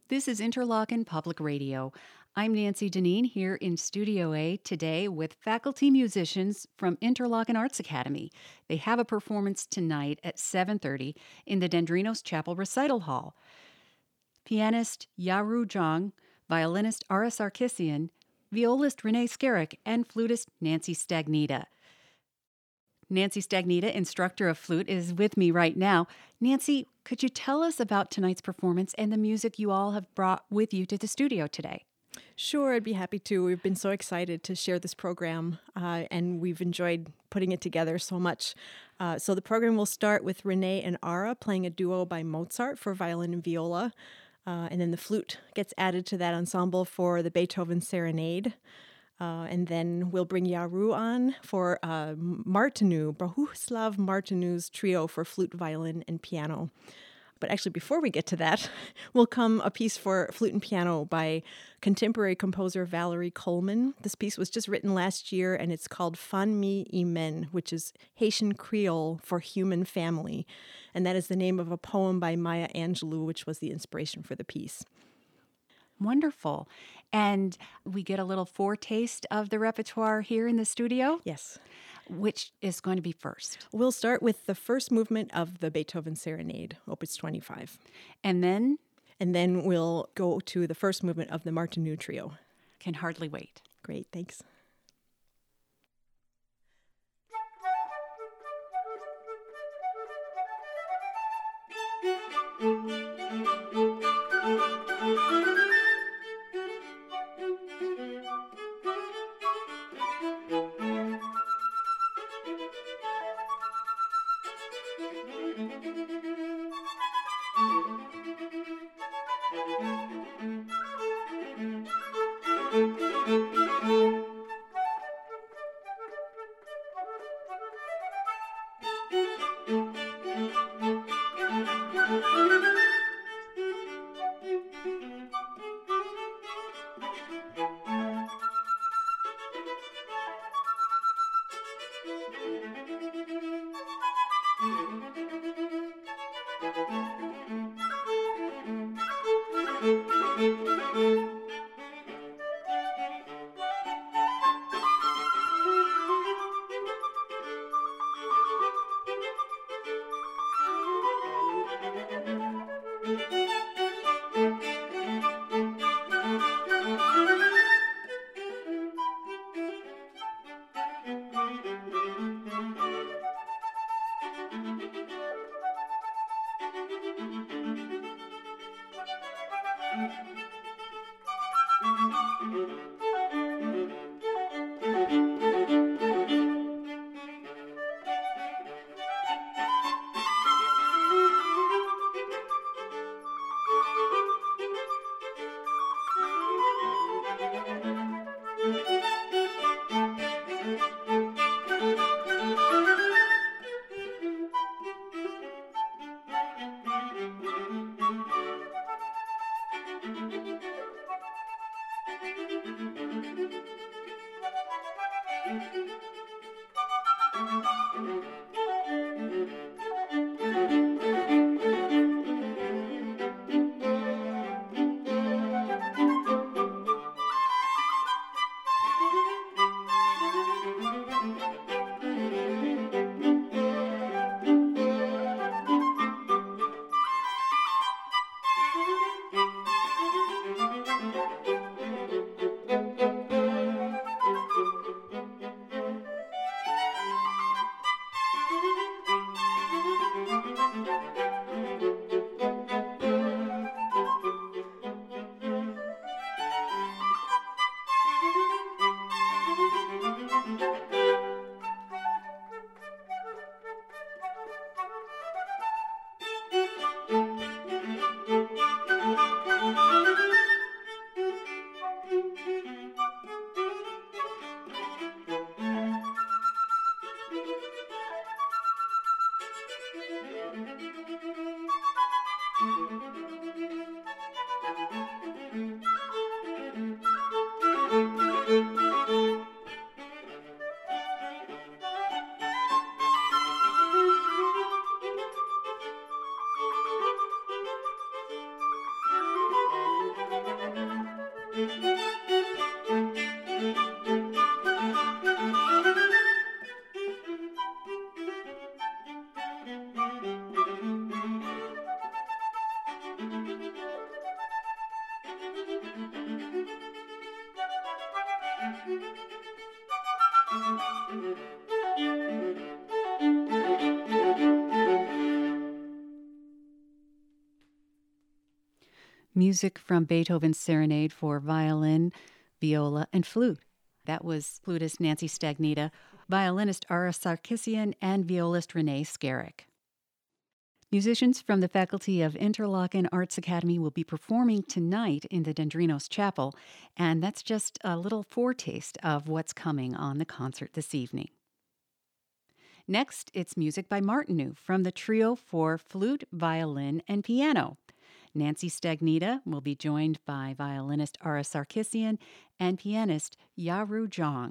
This is Interlochen Public Radio. I'm Nancy Deneen here in Studio A today with faculty musicians from Interlochen Arts Academy. They have a performance tonight at 7:30 in the Dendrinos Chapel Recital Hall. Pianist Yaru Zhang, violinist Ara Sarkissian, violist Renee Skerrick, and flutist Nancy Stagnita. Nancy Stagnita, instructor of flute, is with me right now. Nancy, could you tell us about tonight's performance and the music you all have brought with you to the studio today? Sure, I'd be happy to. We've been so excited to share this program, and we've enjoyed putting it together so much. So the program will start with Renee and Ara playing a duo by Mozart for violin and viola, and then the flute gets added to that ensemble for the Beethoven Serenade. And then we'll bring Yaru on for Martinu, Bohuslav Martinu's trio for flute, violin, and piano. But actually, before we get to that, will come a piece for flute and piano by contemporary composer Valerie Coleman. This piece was just written last year, and it's called Fan Mi Imen, which is Haitian Creole for human family. And that is the name of a poem by Maya Angelou, which was the inspiration for the piece. Wonderful. And we get a little foretaste of the repertoire here in the studio? Yes. Which is going to be first? We'll start with the first movement of the Beethoven Serenade, Opus 25. And then? And then we'll go to the first movement of the Martinu Trio. Can hardly wait. Great, thanks. Music from Beethoven's Serenade for violin, viola, and flute. That was flutist Nancy Stagnita, violinist Ara Sarkissian, and violist Renee Skerrick. Musicians from the faculty of Interlochen Arts Academy will be performing tonight in the Dendrinos Chapel, and that's just a little foretaste of what's coming on the concert this evening. Next, it's music by Martinu from the trio for flute, violin, and piano. Nancy Stagnita will be joined by violinist Ara Sarkissian and pianist Yaru Zhang.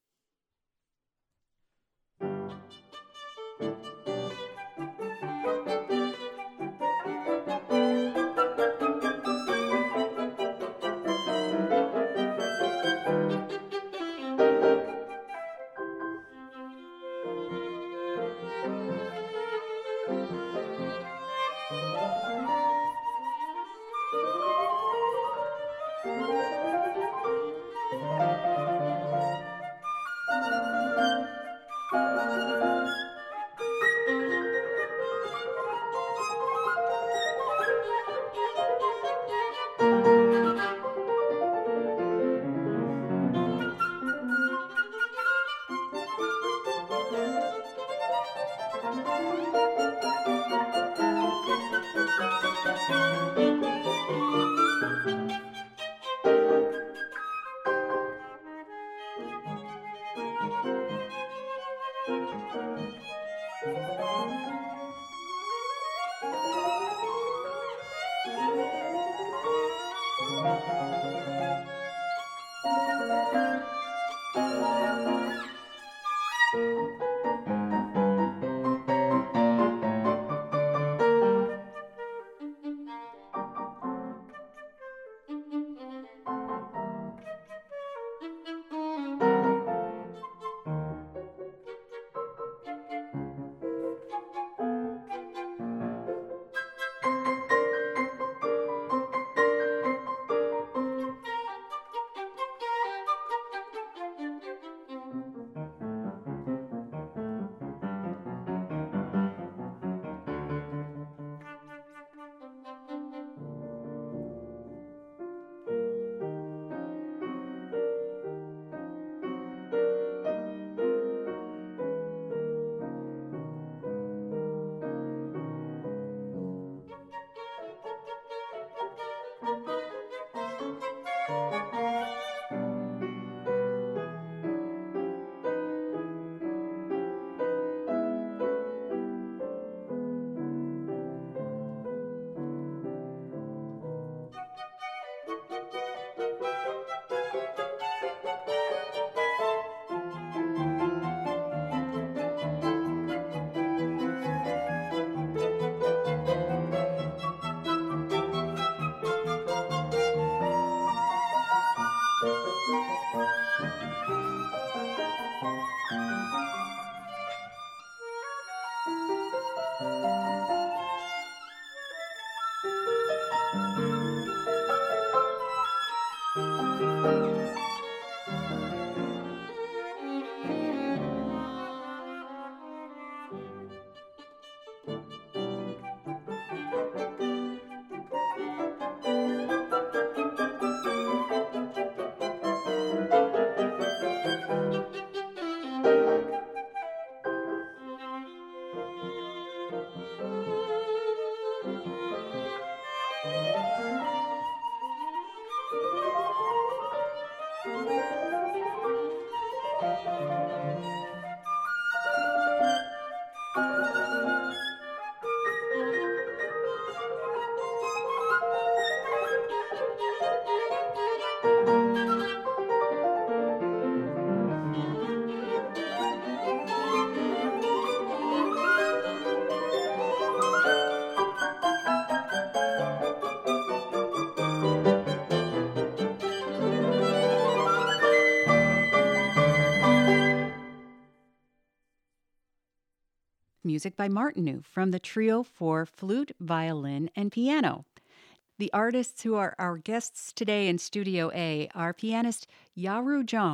Music by Martinu from the trio for flute, violin, and piano. The artists who are our guests today in Studio A are pianist Yaru Zhang,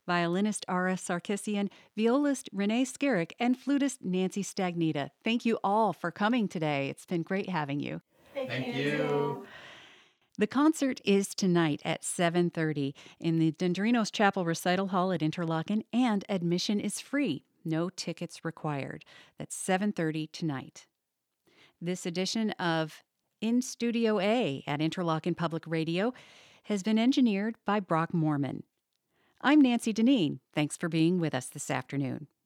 violinist Ara Sarkissian, violist Renee Skerrick, and flutist Nancy Stagnita. Thank you all for coming today. It's been great having you. Thank you. The concert is tonight at 7:30 in the Dendrinos Chapel Recital Hall at Interlochen, and admission is free. No tickets required. That's 7:30 tonight. This edition of In Studio A at Interlochen Public Radio has been engineered by Brock Morman. I'm Nancy Deneen. Thanks for being with us this afternoon.